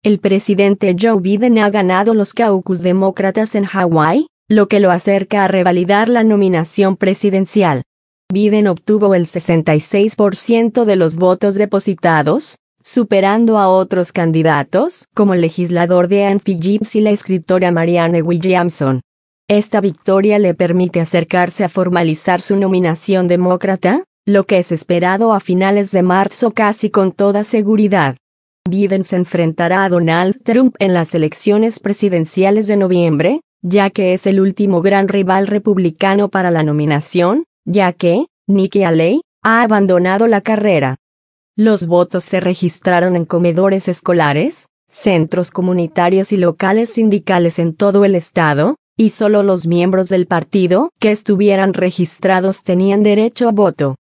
El presidente Joe Biden ha ganado los caucus demócratas en Hawái, lo que lo acerca a revalidar la nominación presidencial. Biden obtuvo el 66% de los votos depositados, superando a otros candidatos, como el legislador Dean Phillips y la escritora Marianne Williamson. Esta victoria le permite acercarse a formalizar su nominación demócrata, lo que es esperado a finales de marzo casi con toda seguridad. Biden se enfrentará a Donald Trump en las elecciones presidenciales de noviembre, ya que es el último gran rival republicano para la nominación, ya que Nikki Haley ha abandonado la carrera. Los votos se registraron en comedores escolares, centros comunitarios y locales sindicales en todo el estado, y solo los miembros del partido que estuvieran registrados tenían derecho a voto.